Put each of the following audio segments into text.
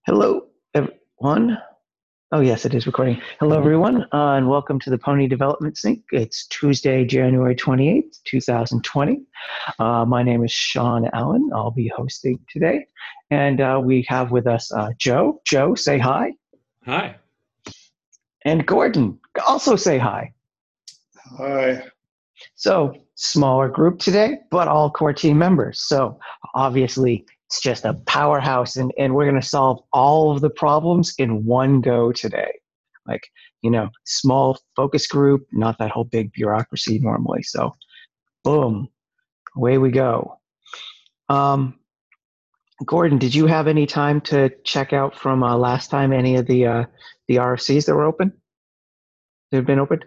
Hello, everyone. Oh, yes, it is recording. Hello, everyone, and welcome to the Pony Development Sync. It's Tuesday, January 28th, 2020. My name is Sean Allen. I'll be hosting today. And we have with us Joe. Joe, say hi. Hi. And Gordon, also say hi. Hi. So, smaller group today, but all core team members. So, obviously, it's just a powerhouse, and we're going to solve all of the problems in one go today. Like, small focus group, not that whole big bureaucracy normally. So, boom, away we go. Gordon, did you have any time to check out from last time any of the RFCs that were open? That have been opened?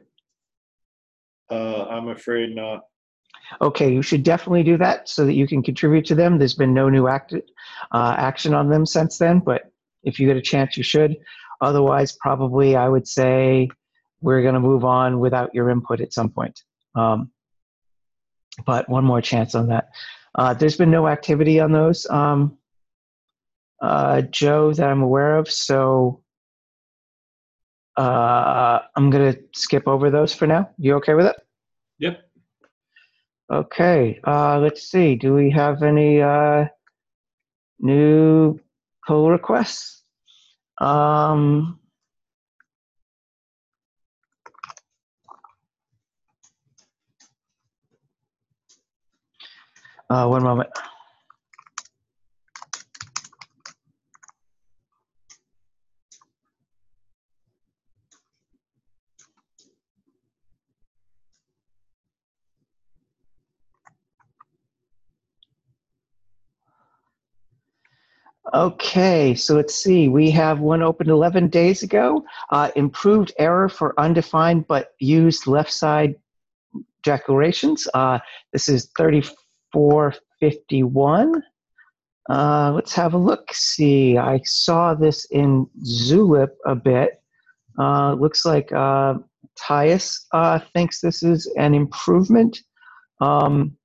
I'm afraid not. Okay, you should definitely do that so that you can contribute to them. There's been no new action on them since then, but if you get a chance, you should. Otherwise, probably I would say we're going to move on without your input at some point. But one more chance on that. There's been no activity on those, Joe, that I'm aware of, so I'm going to skip over those for now. You okay with it? Yep. Okay, let's see. Do we have any new pull requests? One moment. Okay, so let's see. We have one opened 11 days ago. Improved error for undefined but used left side declarations. This is 3451. Let's have a look. See, I saw this in Zulip a bit. Looks like Tyus thinks this is an improvement. I'm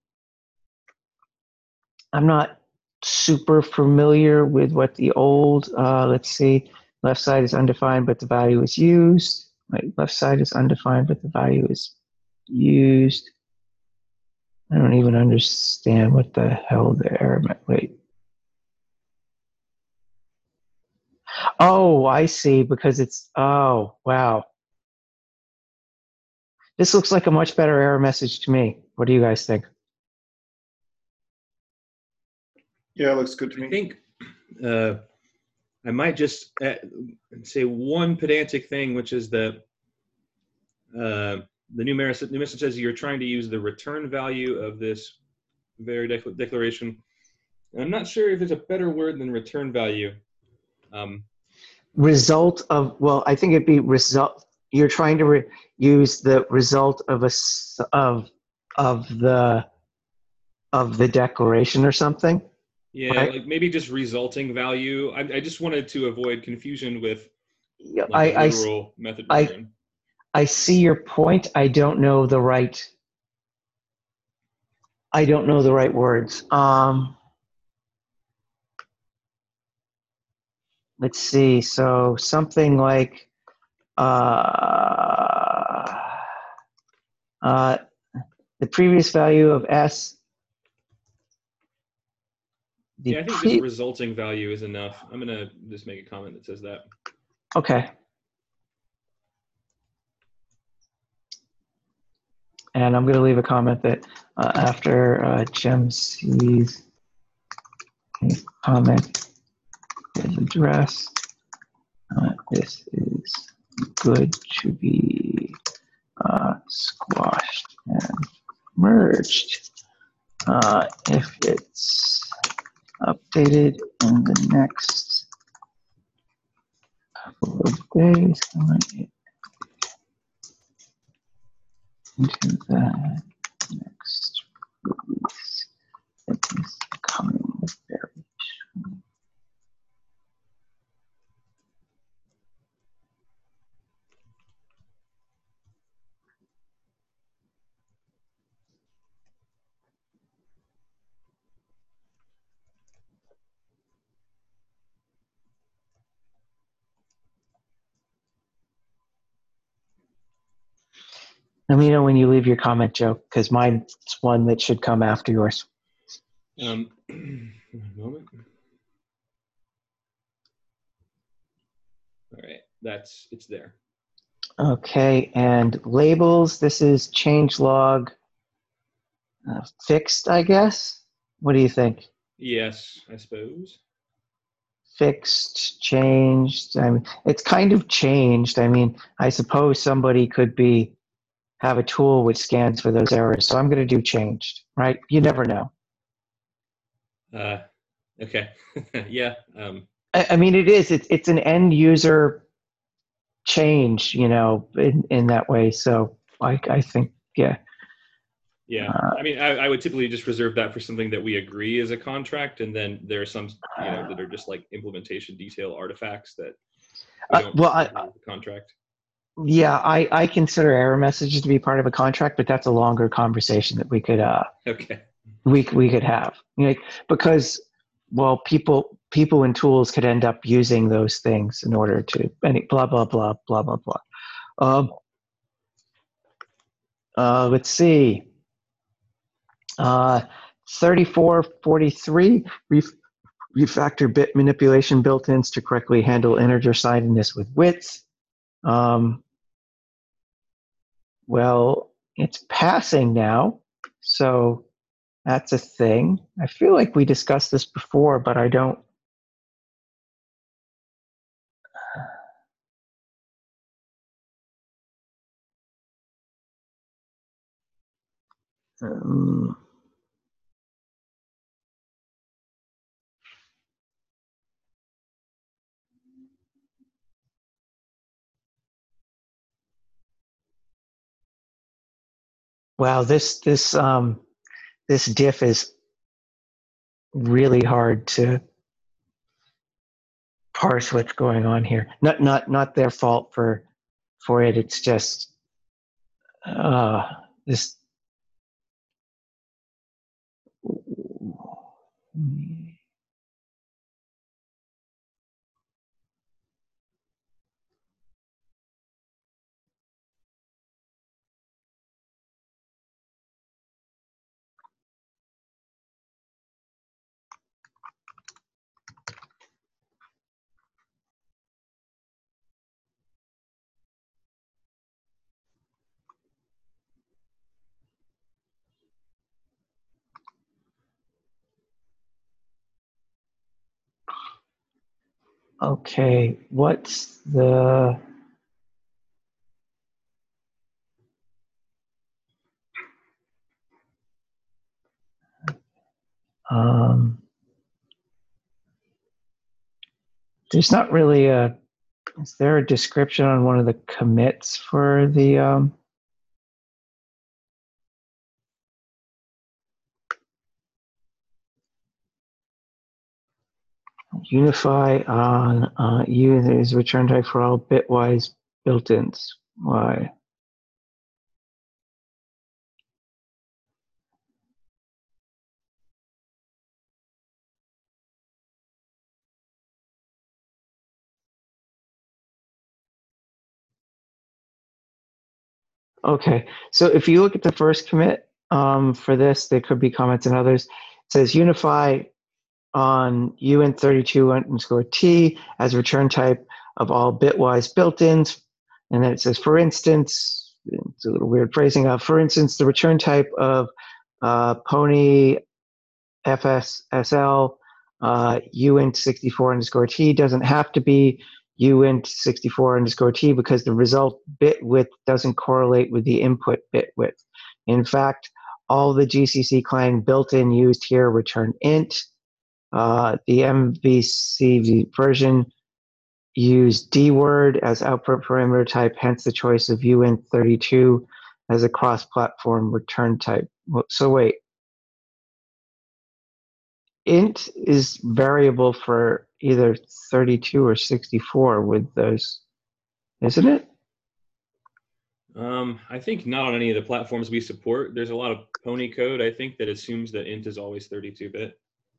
not super familiar with what the old, let's see, left side is undefined, but the value is used. Right, left side is undefined, but the value is used. I don't even understand what the hell the error meant. Wait. Oh, I see, because it's, oh, wow. This looks like a much better error message to me. What do you guys think? Yeah, it looks good to I me. think I might just say one pedantic thing, which is that the new message says you're trying to use the return value of this very declaration. And I'm not sure if there's a better word than return value. Result of, well, I think it'd be result. You're trying to use the result of the declaration or something. Yeah, right? like maybe just resulting value. I just wanted to avoid confusion with Yeah, like a literal method return. I see your point. I don't know the right words. Let's see. So something like the previous value of S. Yeah, I think just resulting value is enough. I'm going to just make a comment that says that. Okay. And I'm going to leave a comment that after Jem sees his comment is addressed, this is good to be squashed and merged. If it's updated in the next couple of days, into the next release. It is coming very soon. Let me know when you leave your comment, Joe, because mine's one that should come after yours. One moment. All right, it's there. Okay, and labels. This is changelog fixed, I guess. What do you think? Yes, I suppose. Fixed, changed. I mean, it's kind of changed. I mean, I suppose somebody could have a tool which scans for those errors. So I'm going to do changed, right? You never know. Okay. Yeah. I mean, it's an end user change, in that way. So I think, yeah. Yeah. I mean, I would typically just reserve that for something that we agree is a contract, and then there are some, that are just like implementation detail artifacts that we don't well, agree with the contract. Yeah, I consider error messages to be part of a contract, but that's a longer conversation that we could okay. we could have, because people and tools could end up using those things in order to blah blah blah blah blah blah. Let's see. 3443 refactor bit manipulation built-ins to correctly handle integer sidedness with width. Well, it's passing now, so that's a thing. I feel like we discussed this before, but I don't. Wow, this diff is really hard to parse what's going on here. Not their fault for it. It's just this. Okay, what's the there's not really is there a description on one of the commits for the unify on U is return type for all bitwise built-ins? Why? Okay, so if you look at the first commit for this, there could be comments in others. It says unify on uint32_t as return type of all bitwise built-ins, and then it says, for instance, it's a little weird phrasing. For instance, the return type of Pony FSSL uint64_t doesn't have to be uint64_t because the result bit width doesn't correlate with the input bit width. In fact, all the GCC client built-in used here return int. The MVC version used dword as output parameter type, hence the choice of uint32 as a cross-platform return type. So wait, int is variable for either 32 or 64 with those, isn't it? I think not on any of the platforms we support. There's a lot of Pony code, I think, that assumes that int is always 32-bit.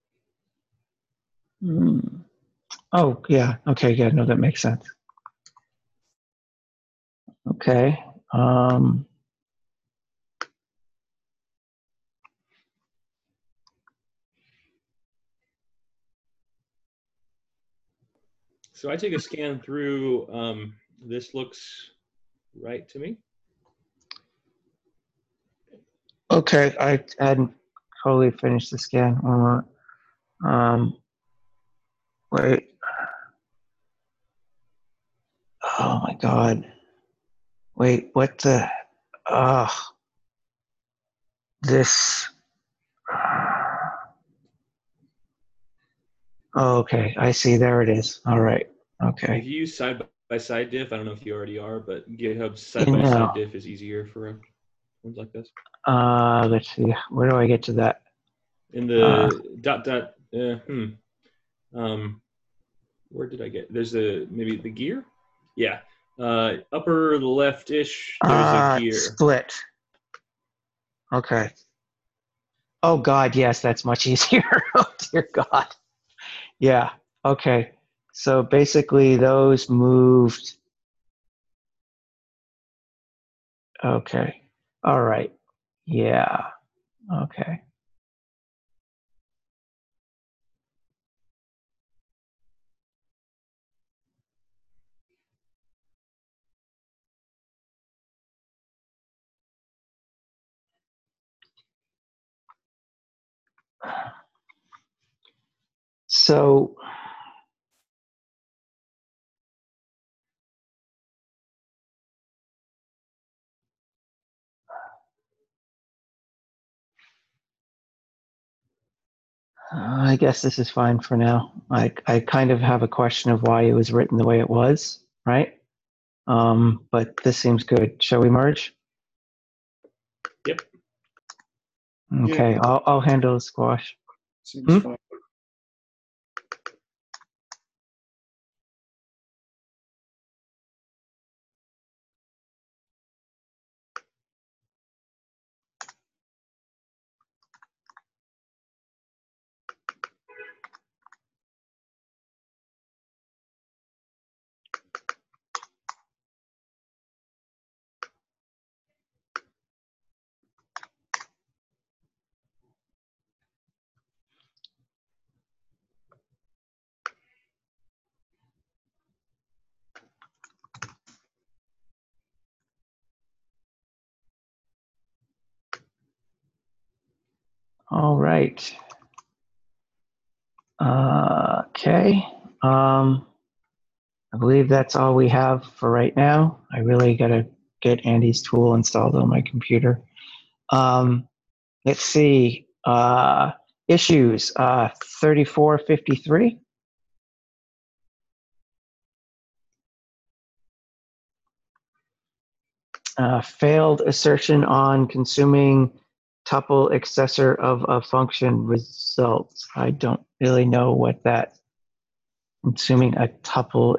Oh, yeah. Okay, yeah, no, that makes sense. Okay. So I take a scan through. This looks right to me. Okay, I hadn't totally finished the scan. Wait. Oh my God. Wait, what the? This. Oh, okay, I see. There it is. All right. Okay. If you use side-by-side diff, I don't know if you already are, but GitHub's You side-by-side know, diff is easier for ones like this. let's see. Where do I get to that? In the where did I get? There's maybe the gear. Yeah, upper left-ish. There's a gear. Split. Okay. Oh God, yes, that's much easier. Oh dear God. Yeah. Okay. So basically, those moved. Okay. All right. Yeah. Okay. So I guess this is fine for now. I kind of have a question of why it was written the way it was, right? But this seems good. Shall we merge? Yep. Okay, Yeah. I'll handle the squash. Seems fine. All right. Okay. I believe that's all we have for right now. I really gotta get Andy's tool installed on my computer. Let's see. Issues 3453. Failed assertion on consuming tuple accessor of a function results. I don't really know what that consuming a tuple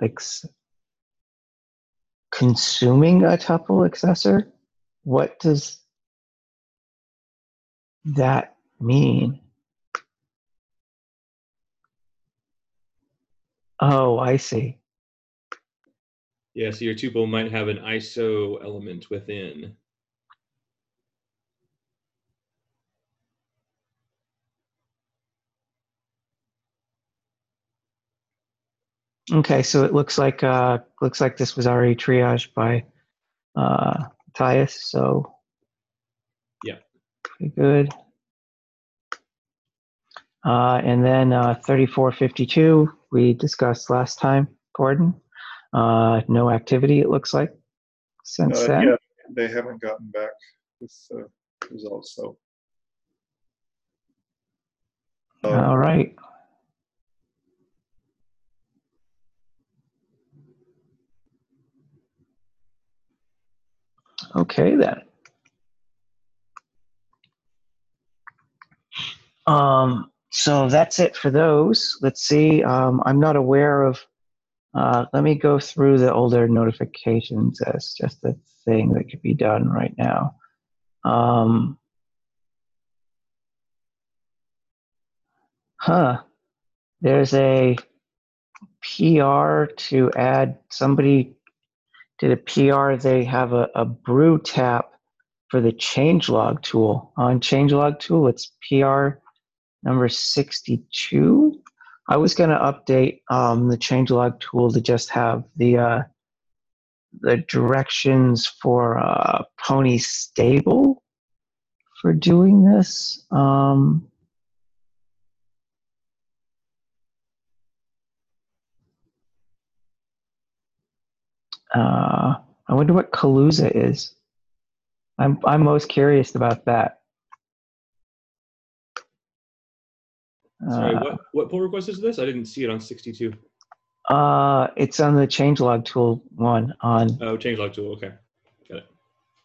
consuming a tuple accessor. What does that mean? Oh, I see. Yeah, so your tuple might have an ISO element within. Okay, so it looks like this was already triaged by Tyus, so yeah, pretty good. And then 3452 we discussed last time, Gordon. No activity, it looks like, since then. Yeah, they haven't gotten back with results, so. All right. Okay, then. So that's it for those. Let's see. I'm not aware of. Let me go through the older notifications as just a thing that could be done right now. There's a PR to add. Somebody did a PR. They have a brew tap for the changelog tool. On changelog tool, it's PR number 62. I was going to update the changelog tool to just have the directions for Pony Stable for doing this. I wonder what Kaluza is. I'm most curious about that. Sorry, what pull request is this? I didn't see it on 62. It's on the changelog tool one on. Oh, changelog tool. Okay, got it.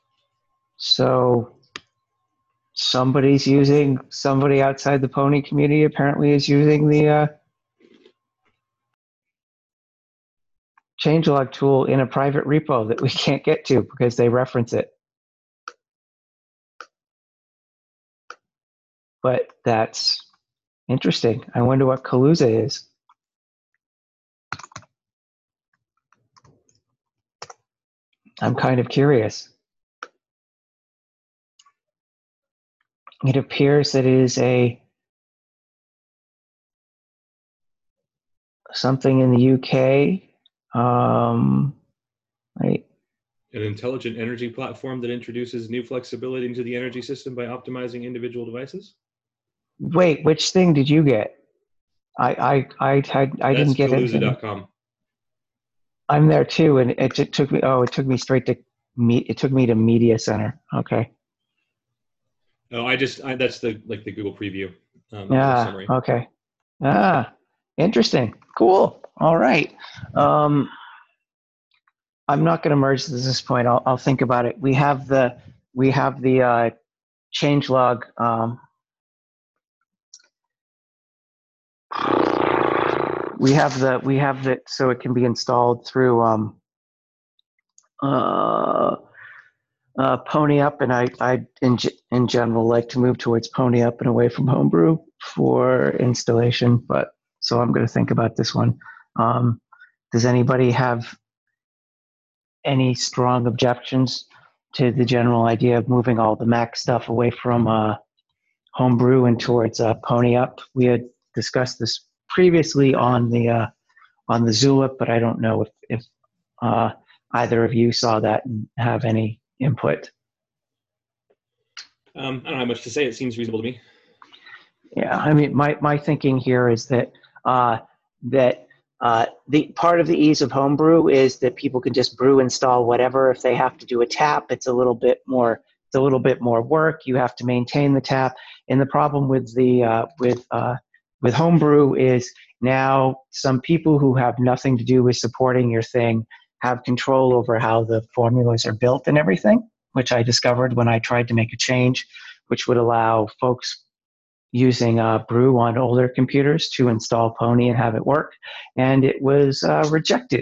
So somebody outside the pony community apparently is using the changelog tool in a private repo that we can't get to because they reference it. But that's interesting. I wonder what Kaluza is. I'm kind of curious. It appears that it is something in the UK. Right. An intelligent energy platform that introduces new flexibility into the energy system by optimizing individual devices. Wait, which thing did you get? I didn't get anything. Kaluza.com. I'm there too, and it took me. Oh, it took me straight to It took me to Media Center. Okay. Oh, that's the Google preview. Yeah. Summary. Okay. Interesting. Cool. All right. I'm not going to merge this at this point. I'll think about it. We have the changelog. We have the so it can be installed through Pony Up, and I in general like to move towards Pony Up and away from Homebrew for installation. But so I'm going to think about this one. Does anybody have any strong objections to the general idea of moving all the Mac stuff away from Homebrew and towards Pony Up? We had discussed this previously on the Zulip, but I don't know if either of you saw that and have any input. I don't have much to say. It seems reasonable to me. Yeah, I mean, my thinking here is that the part of the ease of Homebrew is that people can just brew install whatever. If they have to do a tap, it's a little bit more work. You have to maintain the tap. And the problem with with Homebrew is now some people who have nothing to do with supporting your thing have control over how the formulas are built and everything, which I discovered when I tried to make a change, which would allow folks using Brew on older computers to install Pony and have it work, and it was rejected.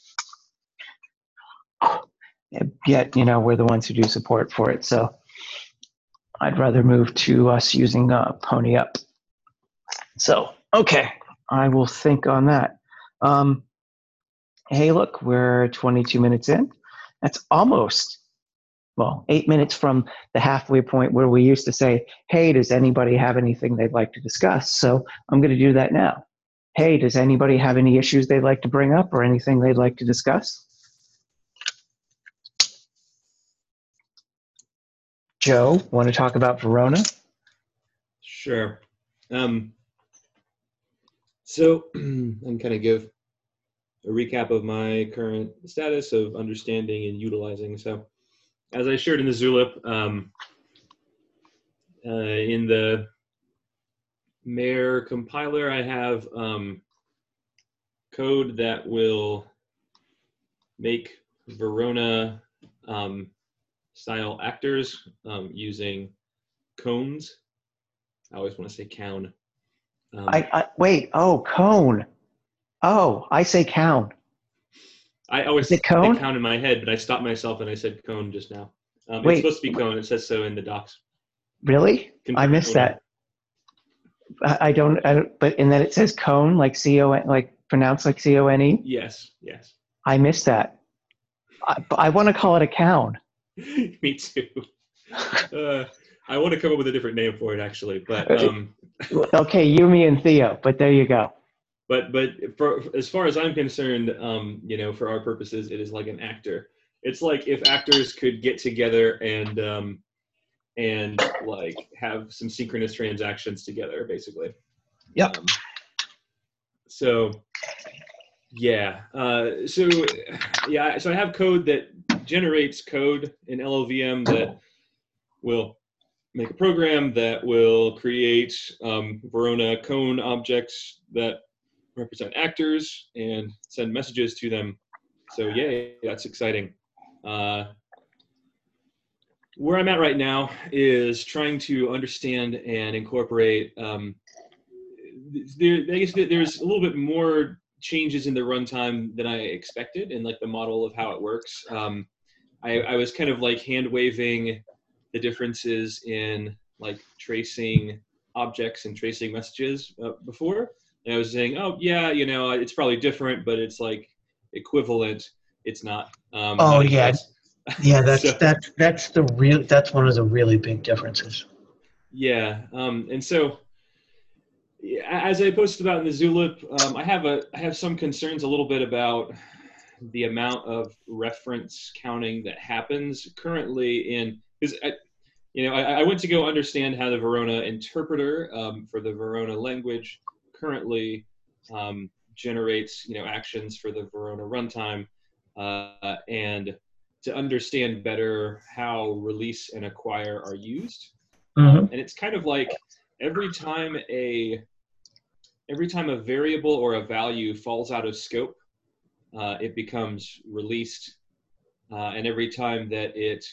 Yet, we're the ones who do support for it, so I'd rather move to us using Pony Up. So, okay, I will think on that. Hey, look, we're 22 minutes in. That's almost 8 minutes from the halfway point where we used to say, hey, does anybody have anything they'd like to discuss? So I'm going to do that now. Hey, does anybody have any issues they'd like to bring up or anything they'd like to discuss? Joe, want to talk about Verona? Sure. So I'm kind of give a recap of my current status of understanding and utilizing. So as I shared in the Zulip, in the Mare compiler, I have code that will make Verona style actors using cones. I always want to say cown. Wait, cone. Oh, I say cown. I always say cown in my head, but I stopped myself and I said cone just now. It's supposed to be cone. It says so in the docs. Really? I missed that. I don't, but and then it says cone, like C-O-N, like pronounced like C-O-N-E? Yes. I missed that. I want to call it a cown. Me too. I want to come up with a different name for it, actually, but okay, you, me, and Theo, but there you go. but for as far as I'm concerned, for our purposes, it is like an actor. It's like if actors could get together and like have some synchronous transactions together, basically. Yep. So I have code that generates code in LLVM that will make a program that will create Verona cone objects that represent actors and send messages to them. So yay, that's exciting. Where I'm at right now is trying to understand and incorporate. I guess there's a little bit more changes in the runtime than I expected in like the model of how it works. I was kind of like hand waving the differences in like tracing objects and tracing messages before. And I was saying, oh yeah, it's probably different, but it's like equivalent. It's not. Not yeah. close. Yeah, that's one of the really big differences. Yeah. And so as I posted about in the Zulip, I have some concerns a little bit about the amount of reference counting that happens currently because I went to go understand how the Verona interpreter for the Verona language currently generates actions for the Verona runtime, and to understand better how release and acquire are used. And it's kind of like every time a variable or a value falls out of scope, it becomes released, and every time that it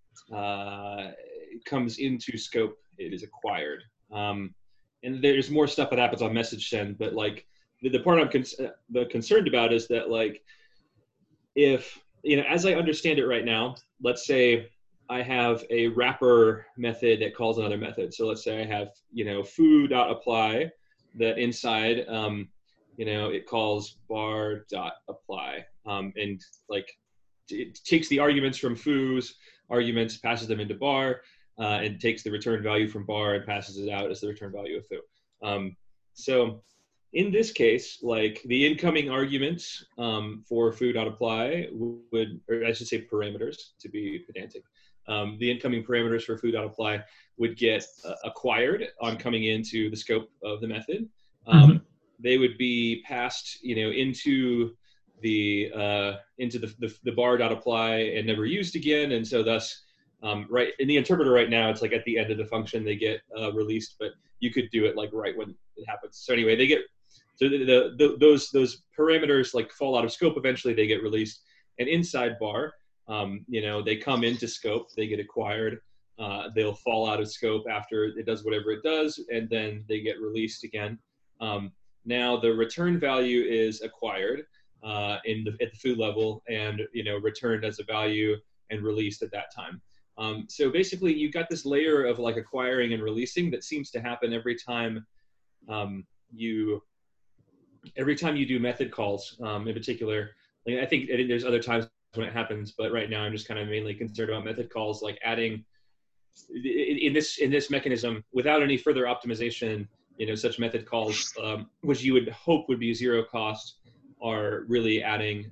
comes into scope, it is acquired. And there's more stuff that happens on message send, but like the part I'm concerned about is that like if as I understand it right now, let's say I have a wrapper method that calls another method. So let's say I have foo.apply that inside it calls bar.apply, and like it takes the arguments from foo's arguments, passes them into bar, and takes the return value from bar and passes it out as the return value of foo. So in this case, like the incoming arguments for foo.apply would, or I should say parameters to be pedantic, the incoming parameters for foo.apply would get acquired on coming into the scope of the method. They would be passed, into the bar.apply and never used again, and so thus, right in the interpreter right now, it's like at the end of the function they get released, but you could do it like right when it happens. So anyway, they get those parameters like fall out of scope. Eventually, they get released, and inside bar, they come into scope, they get acquired. They'll fall out of scope after it does whatever it does, and then they get released again. Now the return value is acquired at the foo level, and returned as a value and released at that time. So basically, you got this layer of like acquiring and releasing that seems to happen every time you do method calls. In particular, like, I think there's other times when it happens, but right now I'm just kind of mainly concerned about method calls, like adding in this mechanism without any further optimization. Such method calls, which you would hope would be zero cost, are really adding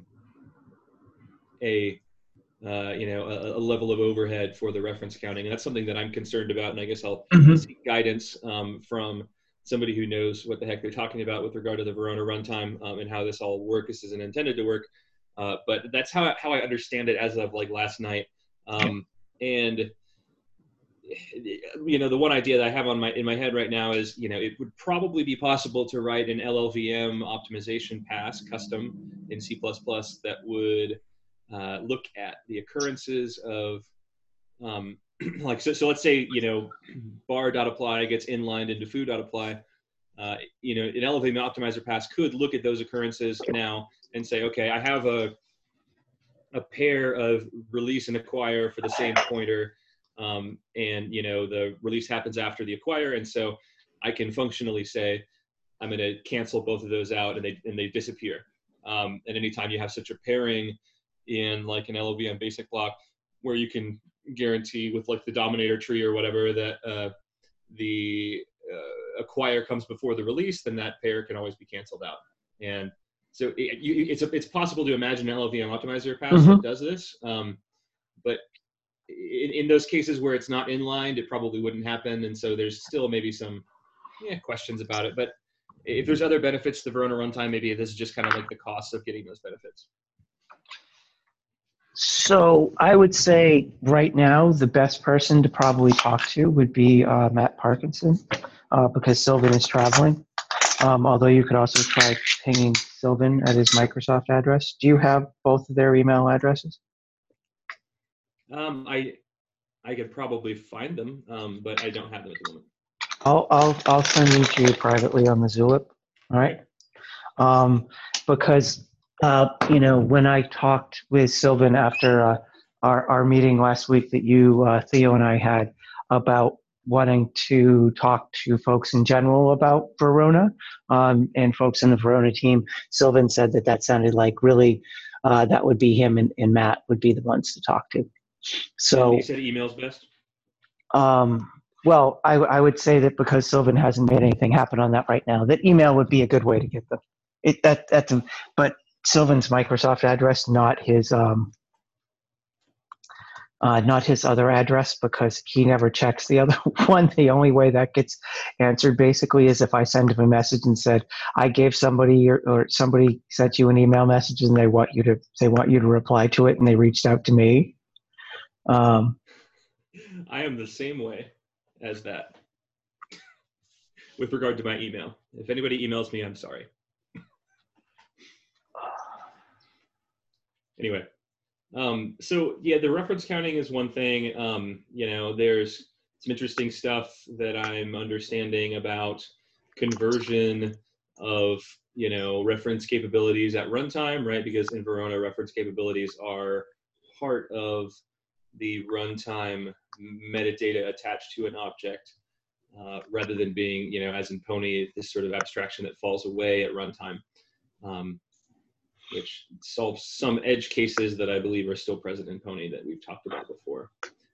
a level of overhead for the reference counting, and that's something that I'm concerned about. And I guess I'll seek guidance from somebody who knows what the heck they're talking about with regard to the Verona runtime and how this all works. This isn't intended to work, but that's how I understand it as of like last night. And the one idea that I have in my head right now is, it would probably be possible to write an LLVM optimization pass custom in C++ that would look at the occurrences of like, so let's say, bar.apply gets inlined into foo.apply. An LLVM optimizer pass could look at those occurrences now and say, okay, I have a pair of release and acquire for the same pointer. And the release happens after the acquire, and so I can functionally say I'm going to cancel both of those out, and they disappear. And anytime you have such a pairing in like an LLVM basic block, where you can guarantee with like the dominator tree or whatever that the acquire comes before the release, then that pair can always be canceled out. And so it's possible to imagine an LLVM optimizer pass that does this, but in those cases where it's not inlined, it probably wouldn't happen. And so there's still maybe some questions about it. But if there's other benefits to Verona runtime, maybe this is just kind of like the cost of getting those benefits. So I would say right now the best person to probably talk to would be Matt Parkinson, because Sylvan is traveling. Although you could also try pinging Sylvan at his Microsoft address. Do you have both of their email addresses? I could probably find them, but I don't have them at the moment. I'll send them to you privately on the Zulip. All right. Because when I talked with Sylvan after our meeting last week that you, Theo, and I had about wanting to talk to folks in general about Verona and folks in the Verona team, Sylvan said that sounded like really that would be him and Matt would be the ones to talk to. So you said email's best? Well, I would say that because Sylvan hasn't made anything happen on that right now, that email would be a good way to get them. But Sylvan's Microsoft address, not his other address, because he never checks the other one. The only way that gets answered basically is if I send him a message and said, I gave somebody or somebody sent you an email message and they want you to reply to it, and they reached out to me. I am the same way as that with regard to my email. If anybody emails me, I'm sorry. Anyway. So yeah, the reference counting is one thing. There's some interesting stuff that I'm understanding about conversion of, reference capabilities at runtime, right? Because in Verona, reference capabilities are part of the runtime metadata attached to an object, rather than being, as in Pony, this sort of abstraction that falls away at runtime. Which solves some edge cases that I believe are still present in Pony that we've talked about before.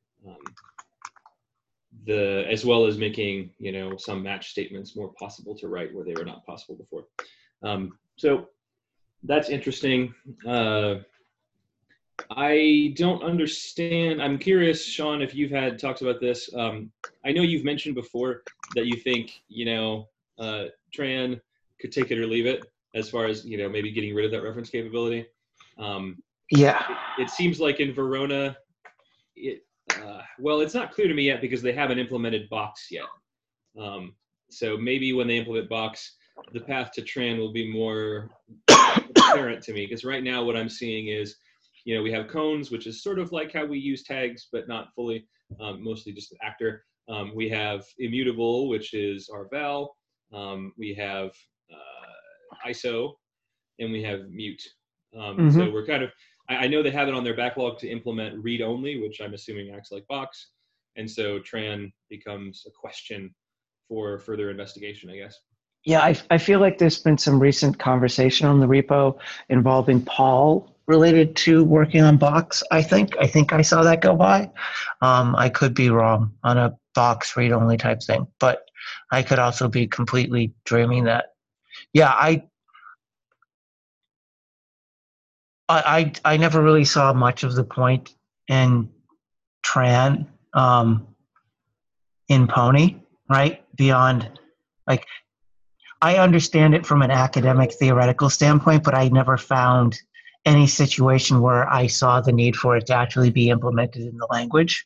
As well as making, some match statements more possible to write where they were not possible before. So that's interesting. I don't understand. I'm curious, Sean, if you've had talks about this. I know you've mentioned before that you think, Tran could take it or leave it, as far as, maybe getting rid of that reference capability. Yeah. It seems like in Verona, it's not clear to me yet because they haven't implemented Box yet. So maybe when they implement Box, the path to Tran will be more apparent to me, because right now what I'm seeing is, we have cones, which is sort of like how we use tags, but not fully, mostly just an actor. We have immutable, which is our val. We have ISO, and we have mute. So we're kind of, I know they have it on their backlog to implement read only, which I'm assuming acts like Box. And so Tran becomes a question for further investigation, I guess. Yeah, I feel like there's been some recent conversation on the repo involving Paul related to working on Box. I think I saw that go by. I could be wrong on a Box read only type thing, but I could also be completely dreaming that. Yeah, I never really saw much of the point in Tran in Pony, right? Beyond, like, I understand it from an academic theoretical standpoint, but I never found any situation where I saw the need for it to actually be implemented in the language.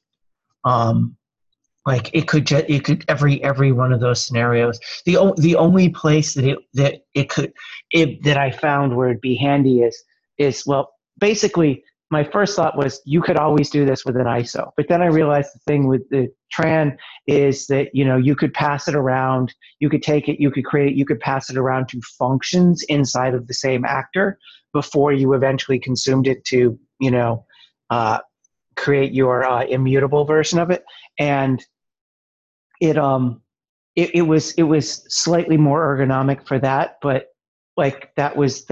Like it could every one of those scenarios. The only place that I found where it'd be handy is well, basically my first thought was you could always do this with an ISO, but then I realized the thing with the Tran is that you could pass it around, you could take it, you could create it, you could pass it around to functions inside of the same actor before you eventually consumed it to create your immutable version of it. And it was slightly more ergonomic for that, but like that was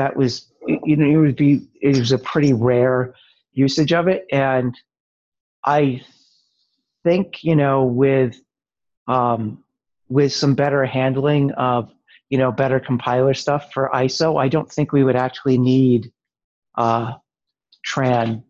it was a pretty rare usage of it. And I think with with some better handling of, better compiler stuff for ISO, I don't think we would actually need Tran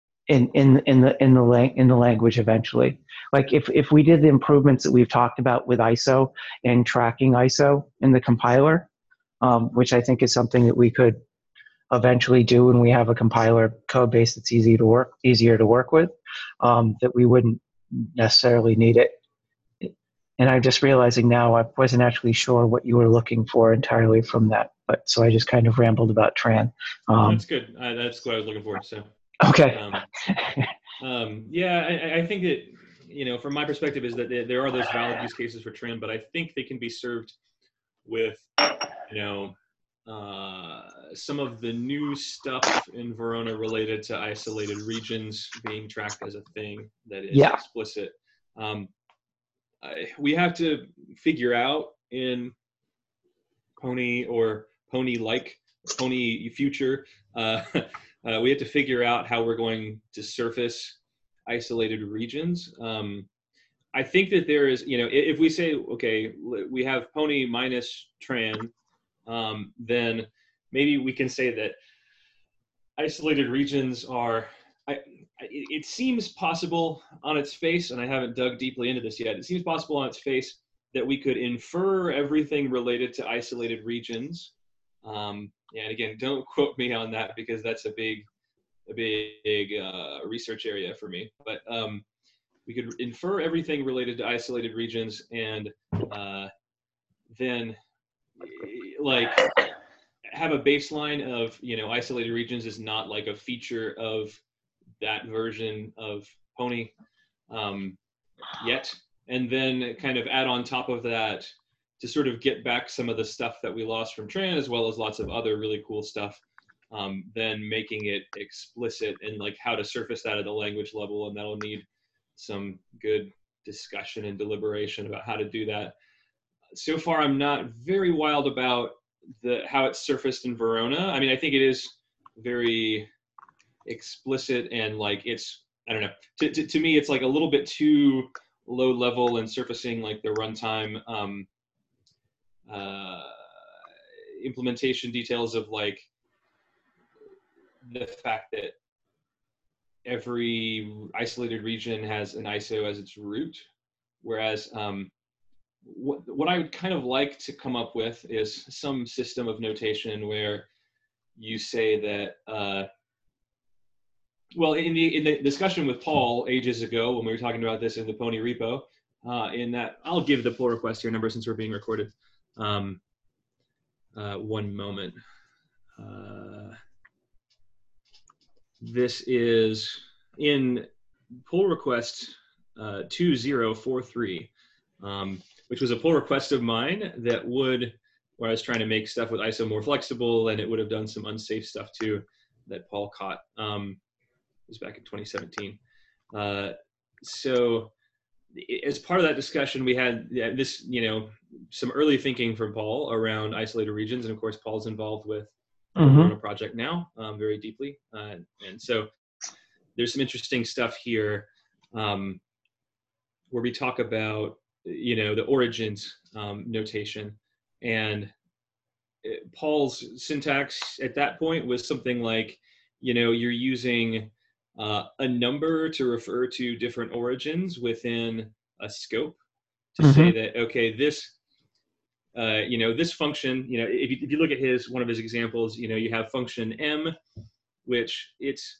in the language eventually. Like if we did the improvements that we've talked about with ISO and tracking ISO in the compiler, which I think is something that we could eventually do when we have a compiler code base that's easier to work with, that we wouldn't necessarily need it. And I'm just realizing now I wasn't actually sure what you were looking for entirely from that, but so I just kind of rambled about Tran. That's good. That's what I was looking for. So Okay. Yeah, I think that, from my perspective, is that there are those valid use cases for Tran, but I think they can be served with, some of the new stuff in Verona related to isolated regions being tracked as a thing that is explicit. We have to figure out in Pony or Pony-like, Pony future, we have to figure out how we're going to surface isolated regions. I think that there is, if we say, okay, we have Pony minus Tran, then maybe we can say that isolated regions are, it seems possible on its face, and I haven't dug deeply into this yet, it seems possible on its face that we could infer everything related to isolated regions. And again, don't quote me on that because that's a big research area for me. But we could infer everything related to isolated regions, and then like have a baseline of isolated regions is not like a feature of that version of Pony yet, and then kind of add on top of that to sort of get back some of the stuff that we lost from Tran, as well as lots of other really cool stuff, then making it explicit and like how to surface that at the language level. And that'll need some good discussion and deliberation about how to do that. So far, I'm not very wild about how it's surfaced in Verona. I mean, I think it is very explicit and like it's, I don't know, to me, it's like a little bit too low level and surfacing like the runtime implementation details of like the fact that every isolated region has an ISO as its root. Whereas what I would kind of like to come up with is some system of notation where you say that, well, in the discussion with Paul ages ago, when we were talking about this in the Pony repo, in that, I'll give the pull request here number since we're being recorded. One moment. This is in pull request 2043, which was a pull request of mine where I was trying to make stuff with ISO more flexible, and it would have done some unsafe stuff too that Paul caught. It was back in 2017. So as part of that discussion, we had this, some early thinking from Paul around isolated regions. And of course, Paul's involved with the Verona project now very deeply. And so there's some interesting stuff here where we talk about, the origins notation. And Paul's syntax at that point was something like, you're using a number to refer to different origins within a scope to say that, okay, this, this function, if you look at one of his examples, you have function M, which its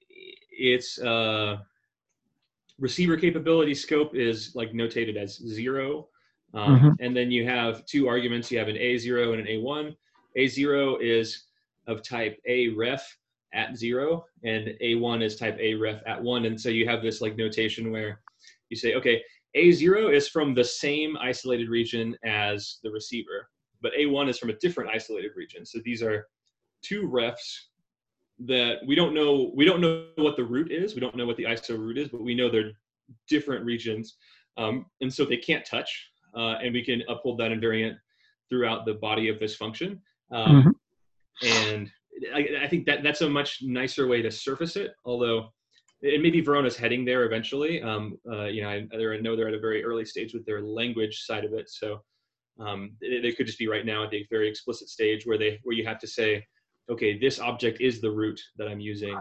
receiver capability scope is like notated as 0. And then you have two arguments. You have an A0 and an A1. A0 is of type A_ref at 0, and A1 is type A_ref at 1. And so you have this like notation where you say, okay, A0 is from the same isolated region as the receiver, but A1 is from a different isolated region. So these are two refs that we don't know what the root is. We don't know what the ISO root is, but we know they're different regions. And so they can't touch, and we can uphold that invariant throughout the body of this function. And I think that's a much nicer way to surface it, although and maybe Verona's heading there eventually. I know they're at a very early stage with their language side of it. So they could just be right now at the very explicit stage where you have to say, okay, this object is the root that I'm using.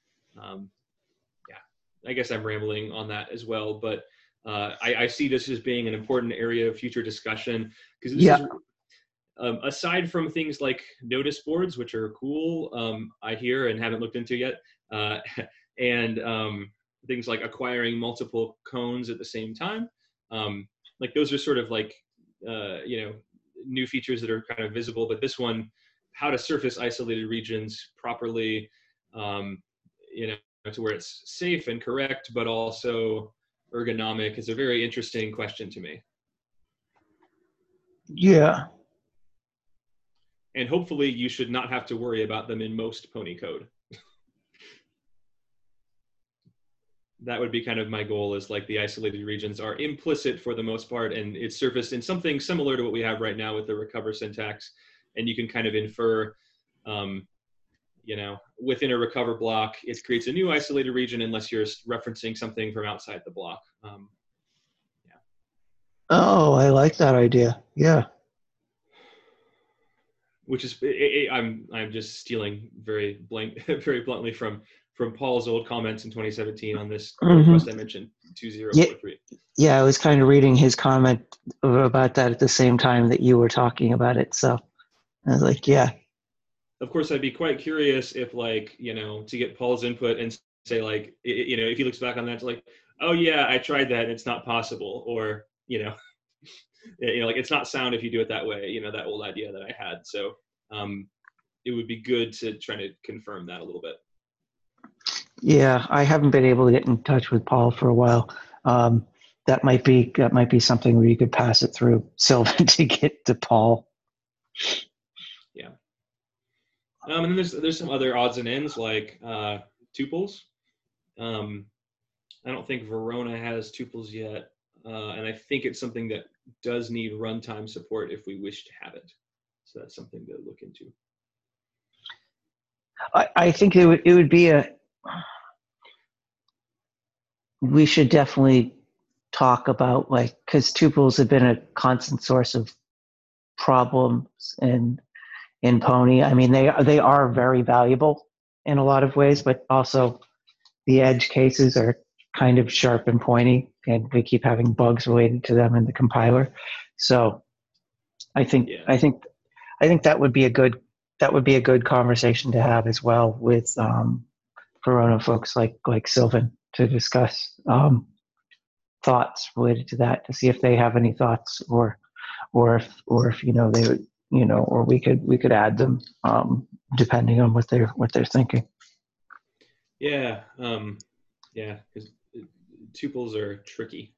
I guess I'm rambling on that as well, but I see this as being an important area of future discussion, because this is, aside from things like notice boards, which are cool, I hear and haven't looked into yet, and things like acquiring multiple cones at the same time, like those are sort of like new features that are kind of visible. But this one, how to surface isolated regions properly, to where it's safe and correct, but also ergonomic, is a very interesting question to me. Yeah. And hopefully you should not have to worry about them in most Pony code. That would be kind of my goal, is like the isolated regions are implicit for the most part, and it's surfaced in something similar to what we have right now with the recover syntax. And you can kind of infer, within a recover block, it creates a new isolated region unless you're referencing something from outside the block. Oh, I like that idea. Yeah. Which is, I'm just stealing very bluntly from Paul's old comments in 2017 on this request I mentioned, 2043. Yeah, I was kind of reading his comment about that at the same time that you were talking about it. So I was like, yeah. Of course, I'd be quite curious if, to get Paul's input and say, if he looks back on that, it's like, oh yeah, I tried that and it's not possible, or it's not sound if you do it that way. That old idea that I had. So it would be good to try to confirm that a little bit. Yeah, I haven't been able to get in touch with Paul for a while. That might be something where you could pass it through Sylvan to get to Paul. Yeah. And then there's some other odds and ends like tuples. I don't think Verona has tuples yet, and I think it's something that does need runtime support if we wish to have it. So that's something to look into. I think it would be we should definitely talk about, because tuples have been a constant source of problems in Pony. I mean, they are very valuable in a lot of ways, but also the edge cases are kind of sharp and pointy, and we keep having bugs related to them in the compiler. So I think that would be a good conversation to have as well with Verona folks like Sylvan, to discuss thoughts related to that, to see if they have any thoughts, or if they would, or we could add them depending on what they're thinking. Yeah, because tuples are tricky.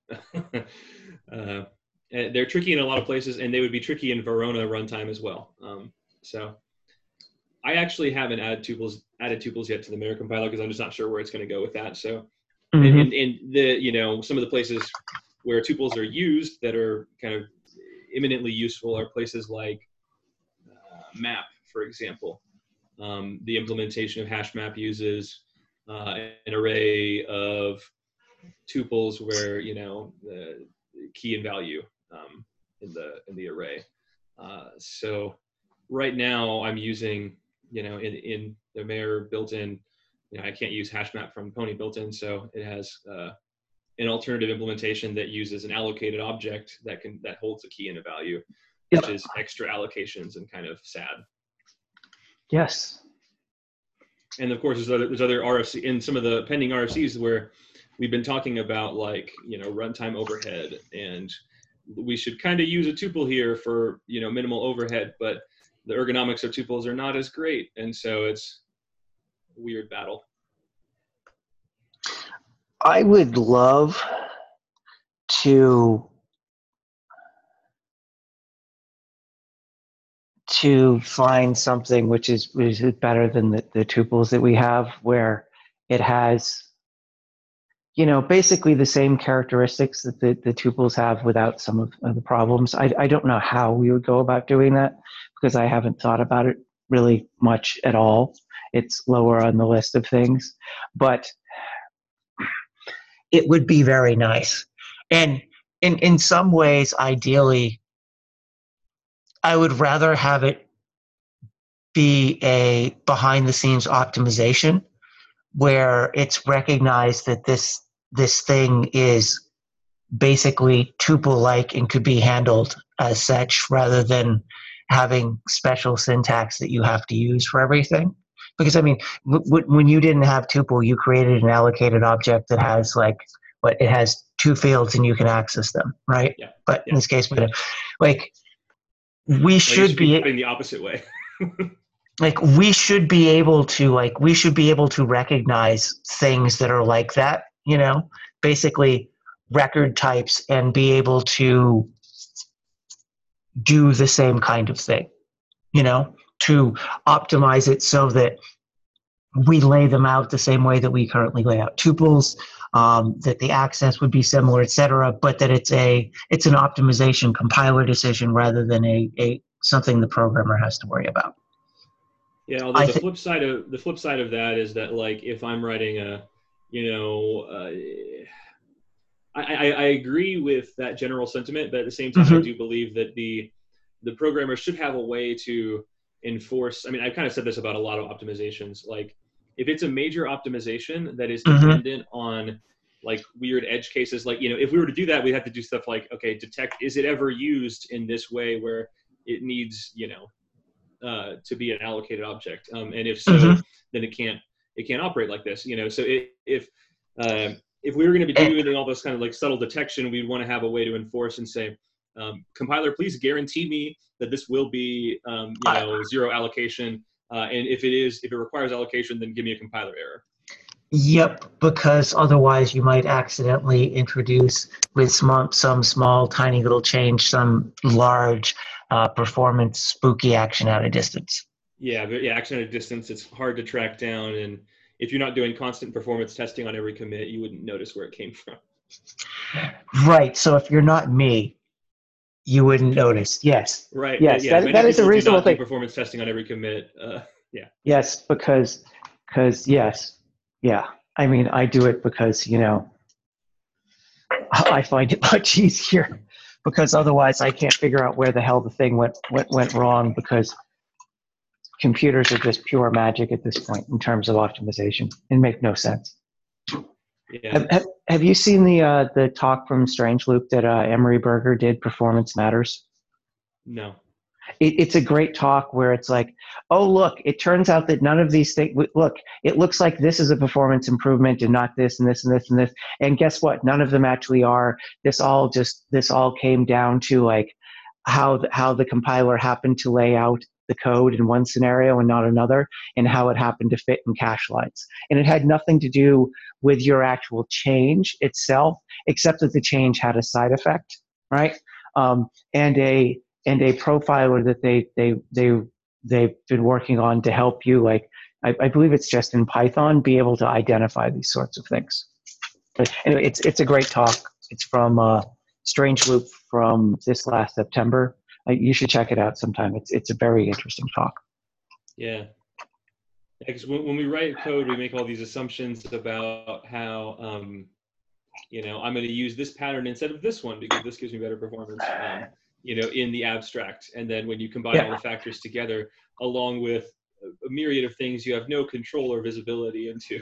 They're tricky in a lot of places, and they would be tricky in Verona runtime as well. So I actually haven't added tuples yet to the Mare compiler, because I'm just not sure where it's going to go with that. So, and the some of the places where tuples are used that are kind of eminently useful are places like map, for example. The implementation of HashMap uses an array of tuples where the key and value in the array. So right now I'm using in the Mare built-in, I can't use HashMap from Pony built-in, so it has an alternative implementation that uses an allocated object that holds a key and a value, which is extra allocations and kind of sad. Yes. And of course, there's other RFC in some of the pending RFCs where we've been talking about runtime overhead, and we should kind of use a tuple here for minimal overhead, but the ergonomics of tuples are not as great, and so it's a weird battle. I would love to find something which is better than the tuples that we have, where it has basically the same characteristics that the tuples have without some of the problems. I don't know how we would go about doing that, because I haven't thought about it really much at all. It's lower on the list of things, but it would be very nice. And in some ways, ideally, I would rather have it be a behind the scenes optimization where it's recognized that this thing is basically tuple like and could be handled as such rather than having special syntax that you have to use for everything. Because I mean, when you didn't have tuple, you created an allocated object that has it has two fields and you can access them, right? Yeah. But Yeah. in this case, like we should be in the opposite way. we should be able to recognize things that are like that, basically record types, and be able to do the same kind of thing, to optimize it so that we lay them out the same way that we currently lay out tuples, that the access would be similar, etc., but that it's an optimization compiler decision rather than a something the programmer has to worry about. Yeah, although the flip side of that is that, like, if I'm writing I agree with that general sentiment, but at the same time, I do believe that the programmer should have a way to enforce. I mean, I've kind of said this about a lot of optimizations. Like, if it's a major optimization that is dependent on like weird edge cases, like, if we were to do that, we'd have to do stuff like, okay, detect, is it ever used in this way where it needs, to be an allocated object, and if so, then it can't operate like this. So if we were going to be doing all this kind of like subtle detection, we'd want to have a way to enforce and say, compiler, please guarantee me that this will be zero allocation, and if it requires allocation, then give me a compiler error. Yep, because otherwise you might accidentally introduce with some small tiny little change some large performance spooky action at a distance. Yeah, but action at a distance, it's hard to track down, and if you're not doing constant performance testing on every commit, you wouldn't notice where it came from. Right. So if you're not me, you wouldn't notice. Yes. Right. Yes. Yeah. That is a reasonable thing. Performance testing on every commit. Yeah. Yes, because yes. Yeah. I mean, I do it because, I find it much easier, because otherwise I can't figure out where the hell the thing went wrong, because computers are just pure magic at this point in terms of optimization. It make no sense. Yeah. Have you seen the talk from Strange Loop that Emery Berger did, Performance Matters? No. It's a great talk where it's like, oh, look, it turns out that none of these things, look, it looks like this is a performance improvement and not this and this and this and this. And guess what? None of them actually are. This all came down to like how the compiler happened to lay out the code in one scenario and not another, and how it happened to fit in cache lines. And it had nothing to do with your actual change itself, except that the change had a side effect, right? And a profiler that they've been working on to help you, like I believe it's just in Python, be able to identify these sorts of things. But anyway, it's a great talk. It's from Strange Loop from this last September. You should check it out sometime. It's a very interesting talk. Yeah. Because when we write code, we make all these assumptions about how I'm going to use this pattern instead of this one because this gives me better performance. In the abstract. And then when you combine all the factors together, along with a myriad of things you have no control or visibility into,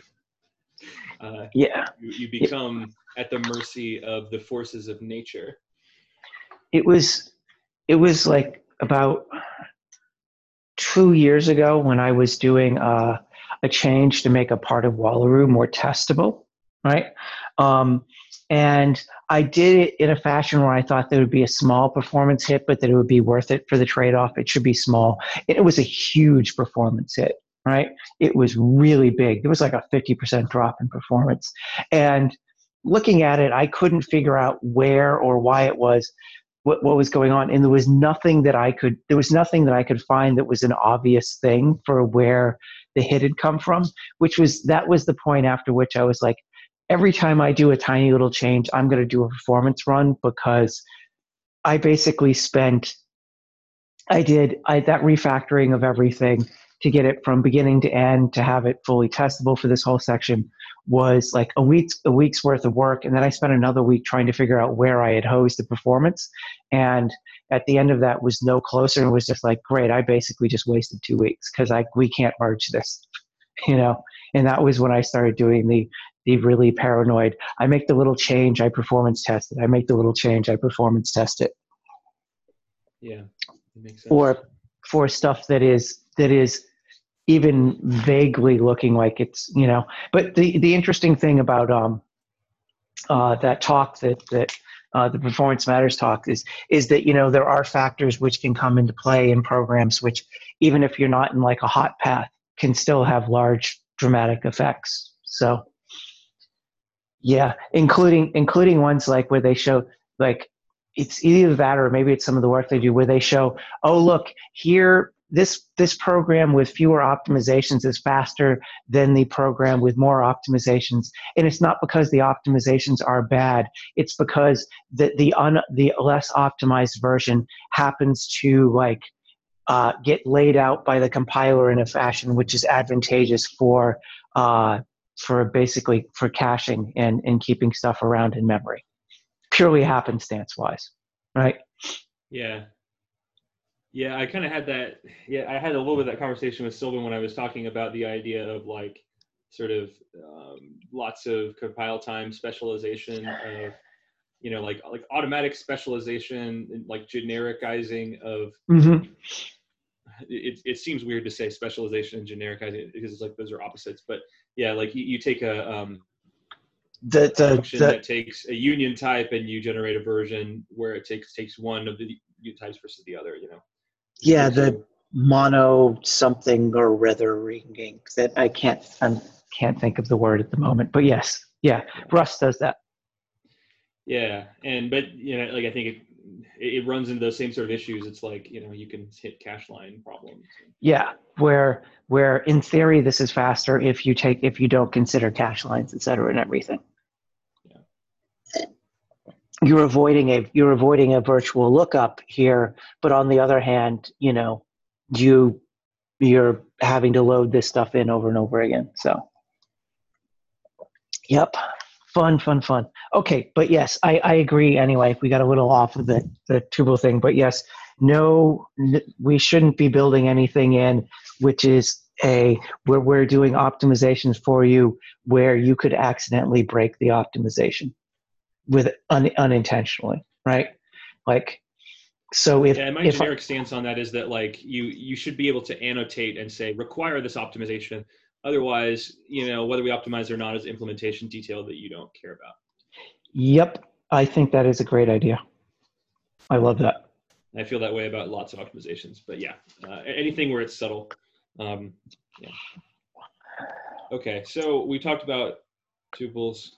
you become at the mercy of the forces of nature. It was like about 2 years ago when I was doing a change to make a part of Wallaroo more testable, right? And I did it in a fashion where I thought there would be a small performance hit, but that it would be worth it for the trade-off. It should be small. It was a huge performance hit, right? It was really big. There was like a 50% drop in performance. And looking at it, I couldn't figure out where or why it was, what was going on. And there was nothing that I could find that was an obvious thing for where the hit had come from, that was the point after which I was like, every time I do a tiny little change, I'm going to do a performance run, because I basically that refactoring of everything to get it from beginning to end to have it fully testable for this whole section was like a week's worth of work. And then I spent another week trying to figure out where I had hosed the performance. And at the end of that was no closer and was just like, great, I basically just wasted 2 weeks because we can't merge this, you know? And that was when I started doing the really paranoid, I make the little change, I performance test it. I make the little change, I performance test it. Yeah, that makes sense. Or for stuff that is even vaguely looking like it's, you know. But the interesting thing about that talk that the Performance Matters talk is that, you know, there are factors which can come into play in programs which, even if you're not in like a hot path, can still have large dramatic effects. So yeah, including ones like where they show, like, it's either that or maybe it's some of the work they do where they show, oh look, here this program with fewer optimizations is faster than the program with more optimizations. And it's not because the optimizations are bad, it's because the less optimized version happens to like get laid out by the compiler in a fashion which is advantageous for basically for caching and keeping stuff around in memory, purely happenstance wise, right? Yeah. Yeah, I kind of had that. Yeah, I had a little bit of that conversation with Sylvan when I was talking about the idea of like sort of lots of compile time specialization of, you know, like automatic specialization and like genericizing of. Mm-hmm. It seems weird to say specialization and genericizing because it's like those are opposites, but yeah, like you take a function that takes a union type and you generate a version where it takes one of the union types versus the other, you know. Yeah, the mono something or rather ringing that I can't think of the word at the moment, but yes, yeah, Rust does that. Yeah, but you know, like I think it runs into those same sort of issues. It's like, you know, you can hit cache line problems. Yeah, where in theory this is faster if you don't consider cache lines, et cetera, and everything. Yeah. You're avoiding a virtual lookup here, but on the other hand, you know, you're having to load this stuff in over and over again. So, yep, fun. Okay, but yes, I agree. Anyway, we got a little off of the tuple thing, but yes, no, we shouldn't be building anything in which is where we're doing optimizations for you where you could accidentally break the optimization with unintentionally, right? Like, so if my generic stance on that is that like you should be able to annotate and say require this optimization. Otherwise, you know, whether we optimize or not is implementation detail that you don't care about. Yep, I think that is a great idea. I love that. I feel that way about lots of optimizations, but yeah, anything where it's subtle. Yeah. Okay, so we talked about tuples.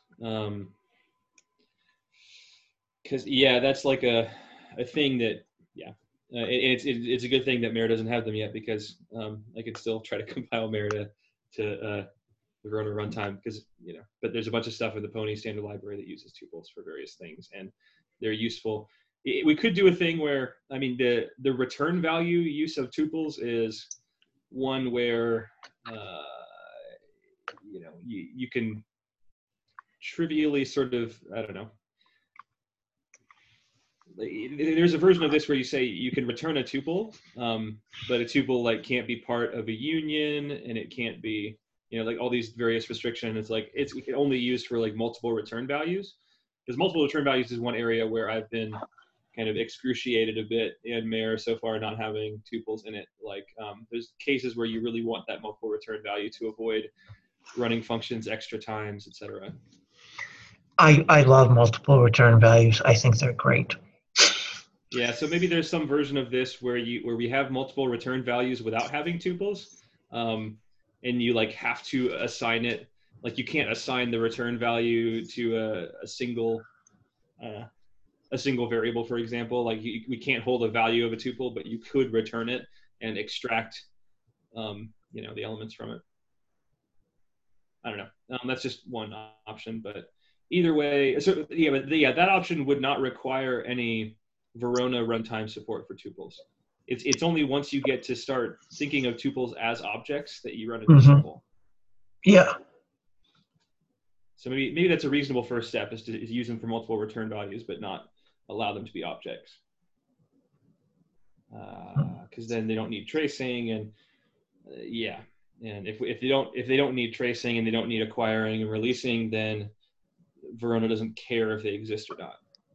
Because yeah, that's like a thing that it's a good thing that Mare doesn't have them yet, because I could still try to compile Mare to the Verona runtime, because, you know, but there's a bunch of stuff in the Pony standard library that uses tuples for various things, and they're useful. We could do a thing where, I mean, the return value use of tuples is one where you know, you can trivially sort of, I don't know, there's a version of this where you say you can return a tuple, but a tuple like can't be part of a union, and it can't be, you know, like all these various restrictions. It's like it's only used for like multiple return values, because multiple return values is one area where I've been kind of excruciated a bit in Mare so far, not having tuples in it. Like there's cases where you really want that multiple return value to avoid running functions extra times, etc. I love multiple return values. I think they're great. Yeah, so maybe there's some version of this where we have multiple return values without having tuples, and you like have to assign it. Like you can't assign the return value to a single variable, for example. Like we can't hold a value of a tuple, but you could return it and extract, you know, the elements from it. I don't know. That's just one option, but either way, so yeah, that option would not require any Verona runtime support for tuples. it's only once you get to start thinking of tuples as objects that you run into Mhm. trouble. Yeah. So maybe that's a reasonable first step, is to use them for multiple return values, but not allow them to be objects. Because then they don't need tracing, and yeah. And if they don't need tracing and they don't need acquiring and releasing, then Verona doesn't care if they exist or not.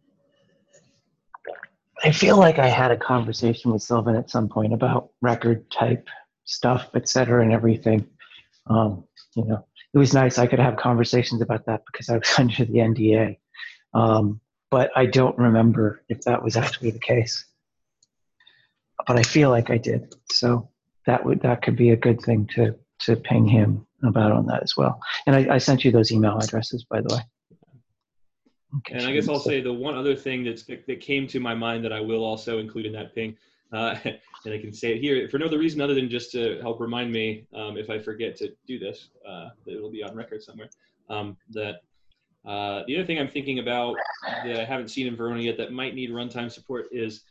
I feel like I had a conversation with Sylvan at some point about record type stuff, et cetera, and everything. You know, it was nice I could have conversations about that because I was under the NDA. But I don't remember if that was actually the case. But I feel like I did. So that could be a good thing to ping him about on that as well. And I sent you those email addresses, by the way. Okay, And I guess I'll say the one other thing that came to my mind that I will also include in that ping, and I can say it here for no other reason other than just to help remind me if I forget to do this, that it'll be on record somewhere. The other thing I'm thinking about that I haven't seen in Verona yet that might need runtime support is,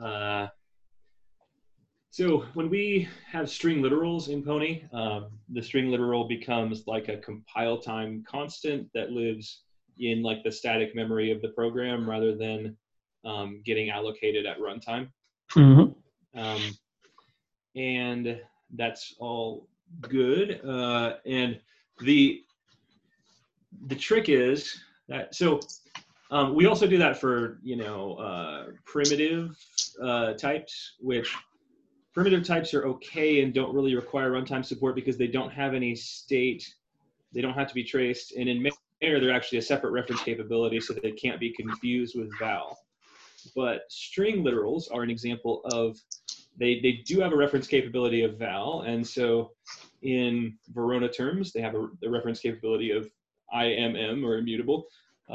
so when we have string literals in Pony, the string literal becomes like a compile time constant that lives in like the static memory of the program rather than getting allocated at runtime. Mm-hmm. And that's all good. And the trick is that, so we also do that for, primitive types, which primitive types are okay and don't really require runtime support because they don't have any state. They don't have to be traced. And in Mayor, they're actually a separate reference capability, so they can't be confused with val. But string literals are an example of, they do have a reference capability of val. And so in Verona terms, they have a reference capability of IMM, or immutable.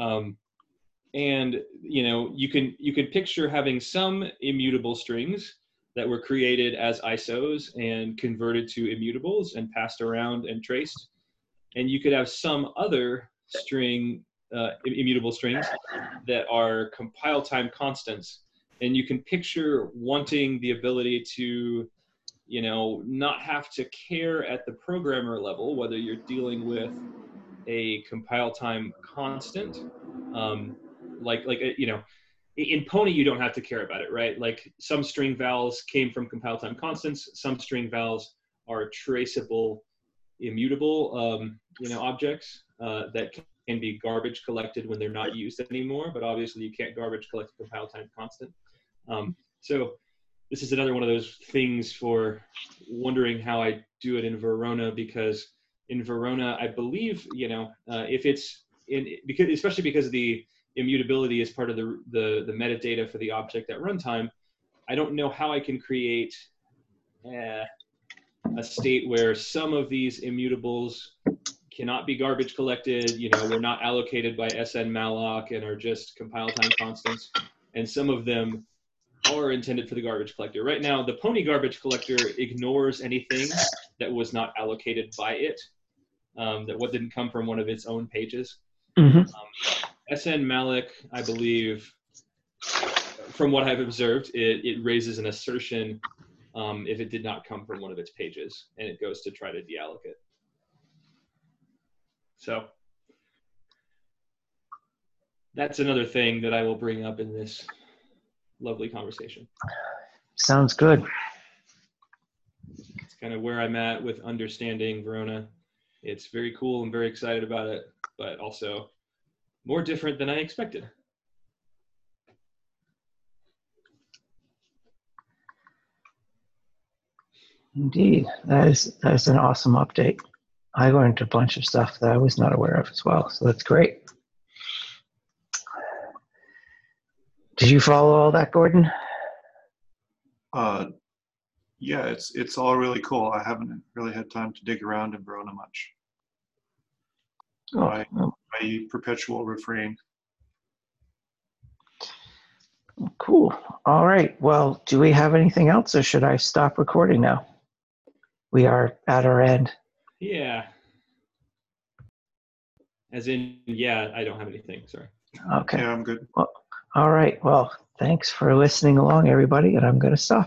And you can picture having some immutable strings that were created as ISOs and converted to immutables and passed around and traced. And you could have some other string, immutable strings that are compile time constants. And you can picture wanting the ability to, not have to care at the programmer level whether you're dealing with a compile time constant, in Pony, you don't have to care about it, right? Like some string vals came from compile time constants. Some string vals are traceable, immutable, objects that can be garbage collected when they're not used anymore. But obviously, you can't garbage collect a compile time constant. So this is another one of those things for wondering how I do it in Verona, because in Verona, I believe, if it's especially because the immutability is part of the metadata for the object at runtime, I don't know how I can create a state where some of these immutables cannot be garbage collected, they're not allocated by SN_malloc and are just compile time constants, and some of them are intended for the garbage collector. Right now, the Pony garbage collector ignores anything that was not allocated by it, that didn't come from one of its own pages. Mm-hmm. SN_malloc, I believe, from what I've observed, it raises an assertion if it did not come from one of its pages, and it goes to try to dealloc it. So that's another thing that I will bring up in this lovely conversation. Sounds good. It's kind of where I'm at with understanding Verona. It's very cool. I'm very excited about it, but also more different than I expected. Indeed, that is an awesome update. I learned a bunch of stuff that I was not aware of as well, so that's great. Did you follow all that, Gordon? Yeah, it's all really cool. I haven't really had time to dig around in Verona much. My perpetual refrain. Cool. All right. Well, do we have anything else, or should I stop recording now? We are at our end. Yeah. As in, yeah, I don't have anything. Sorry. Okay. Yeah, I'm good. Well, all right. Well, thanks for listening along, everybody, and I'm going to stop.